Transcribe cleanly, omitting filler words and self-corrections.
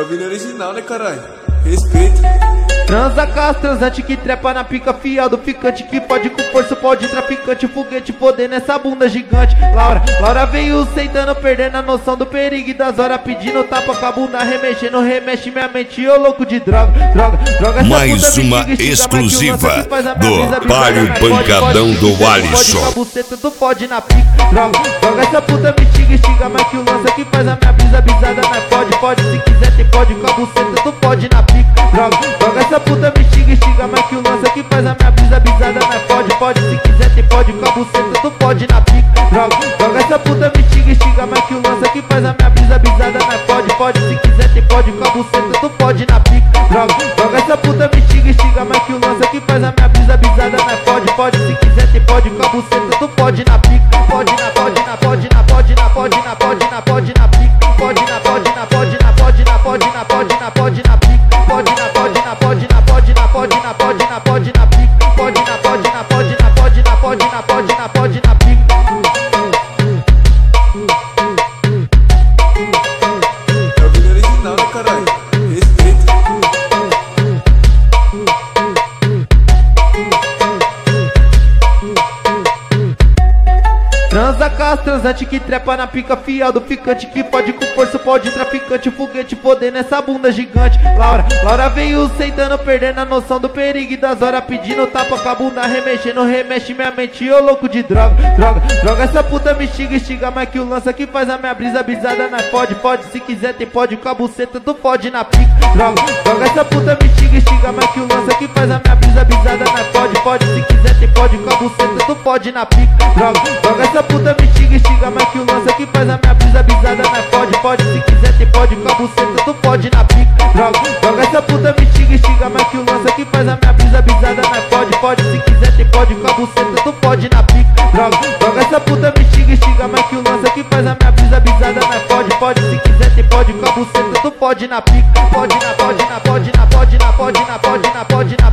o vídeo original, né, caralho? Respeito. Transa cas, transante que trepa na pica, fiado ficante que pode com força, pode traficante, foguete, poder nessa bunda gigante. Laura veio sentando, perdendo a noção do perigo e das horas, pedindo tapa com a bunda, remexendo, remexe minha mente, ô louco de droga. Mais uma exclusiva do Palio Pancadão do Alisson. Pode com a buceta, tu pode na pica, droga essa puta me xinga, mas que o lança que faz a minha brisa bisada, mas pode, se quiser tem pode com a buceta, tu pode na pica, droga essa puta me xinga, mas que o lança que faz a minha brisa bisada, mas pode, se quiser tem pode com a buceta, tu pode na pica, droga essa puta me xinga, mas que o lança que faz a minha brisa bisada, mas pode, se quiser tem pode com a buceta, tu pode na pica, droga essa puta me xinga, mas que o lança que faz a minha brisa bisada, mas pode, se quiser tem pode com a buceta, tu pode na pica, pode na pica, pode na pica, pode na pica, pode na pica, pode na pica. É o vídeo original, né, caralho? Respeito. Transa cas, transante que trepa na pica, fiado ficante que pode com força, pode traficante, foguete, poder nessa bunda gigante. Laura veio sentando, perdendo a noção do perigo e das horas, pedindo tapa com a bunda, remexendo, remexe minha mente, ô louco de droga essa puta me xinga, mas que o lança que faz a minha brisa bisada, mas pode, se quiser tem pode com a buceta, tu pode na pica, droga essa puta me xinga, mas que o lança que faz a minha brisa bisada, mas pode, se quiser tem pode com a buceta, tu pode na pica, droga essa puta me xinga, mas que o lança que faz a minha brisa bisada, mas pode, se quiser tem pode com a buceta, tu pode na pica, droga essa puta me xinga, mas que o lança que faz a minha brisa bisada, mas pode, se quiser tem pode com a buceta, tu pode na pica, droga essa puta me xinga, mas que o lança que faz a minha brisa bisada, mas pode, se quiser tem pode com a buceta, tu pode na pica, pode na pica.